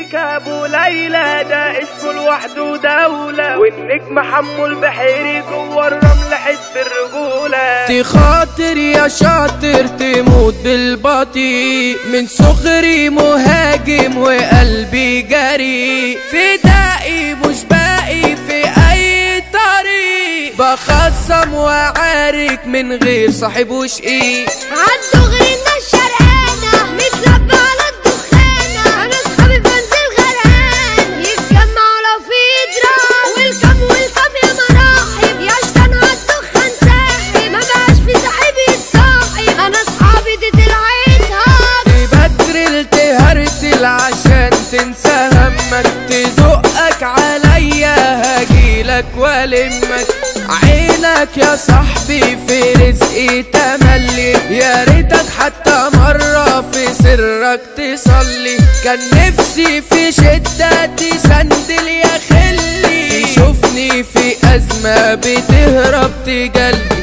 سيكا ابو ليلى ده اسمه لوحده دولة، والنجم حمو البحيري جوه الرمل حزب الرجولة. تخاطر يا شاطر تموت بالبطيء، من صغري مهاجم وقلبي جري، فدائي مش باقي في اي طريق، بخصم وعارك من غير صاحب وشقيق. عالدغري الناس شرقانة متلبى على الدخانة، انا اصحابي بنزل غرقان يتجمعوا لو في اضراب، والكم يا مراحب يا شطان هالدخان ساحب، ما بقاش في صاحب يتصاحب، انا اصحابي دي طلعتها تبدرل تهرتل عشان تنسى همك، تزقك عليا هجيلك والمك، عينك يا صاحبي في رزقي تملي، يا ريتك حتى مرة في سرك تصلي، كان نفسي في شدة تسندل يا خلي، تشوفني في أزمة بتهرب تجلي،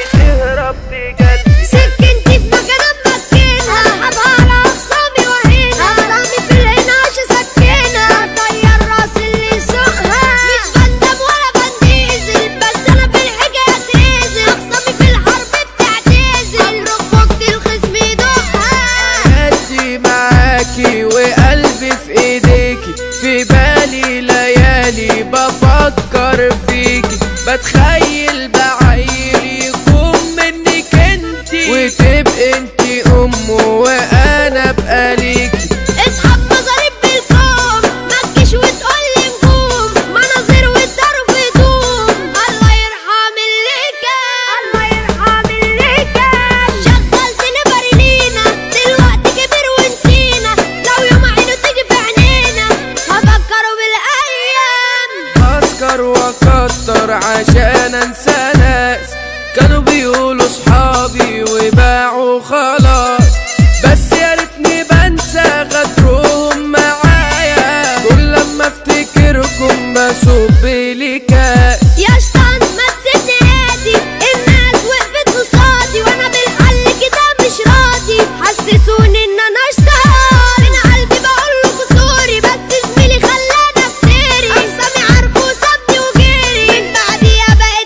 سكنتي في مكان مكينها، اصحابها على اخصامي وهنا، اخصامي في العناش سكينها، طير راس اللي سوقها، مش بندم ولا بنديزل، بس انا في الحكاية اتريزل، اخصامي في الحرب بتعتزل، ركبت الخصم يدوقها. قدي معاكي وقلبي في ايديكي، في بالي ليالي بفكر فيكي، بتخيل بعيل يكون منك انتي، وتبقى انتي امه وانا ابقى ليكي. اسحب مظاريب بالكوم متجيش وتقولي نجوم، مناظر والضرب هدوم، الله يرحم اللي كان، الله يرحم اللي كان، شغلتني بارينينا دلوقتي كبر ونسينا، لو يوم عينه تيجي في عينينا هفكروا بالايام. اسكر واكتر عشان انسى ناس كانوا بيقولوا صحابي وباعوا خلاص، بس يا ريتني بنسى غدرهم معايا، كل لما افتكركم بصب لي كاس. يا شطان ما تسيبني هادي، الناس وقفت قصادي وانا بالحل كده مش راضي، حسسوني ان انا شطان، من قلبي بقولكوا سوري، بس زميلي خلاني افتري، اقسامي عارفه وسابني وجري، من بعديها بقت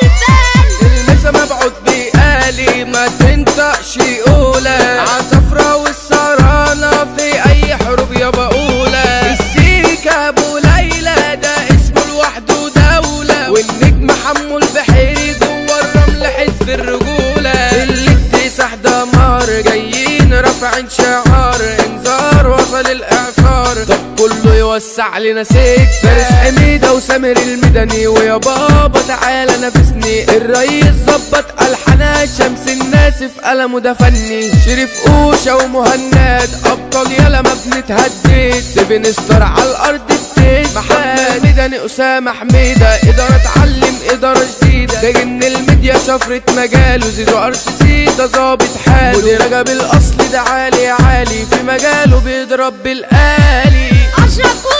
تلفان. المسا مبعوث بقالي ما تنطقش اولى، عصفرة والسرانة في اي حروب يا بقولة، السيكا ابو ليلى ده اسمه لوحده دولة، والنجم حمو البحيري جوه الرمل حزب الرجولة، اللي اكتسح دمار جايين رافعين شعار انذار وصل الاعصار، طب كله يوسع لنا سيك، فارس حميدة وسامر المدني، ويا بابا تعالى نافسني، الرئيس ظبط الحنا شمس الناس في قلمه ده فني، شريف قوشة ومهند ابطال يلا ما بنتهدد، سيفن ستار على الارض بتسبح، محمد مدني اسامة حميدة، ادارة اتعلم ادارة جديدة، ده جن الميديا شفرة مجاله، زيزو ارسي ده ظابط حاله، ودي رجب الاصلي ده عالي عالي في مجاله بيضرب بالآلي. اشرف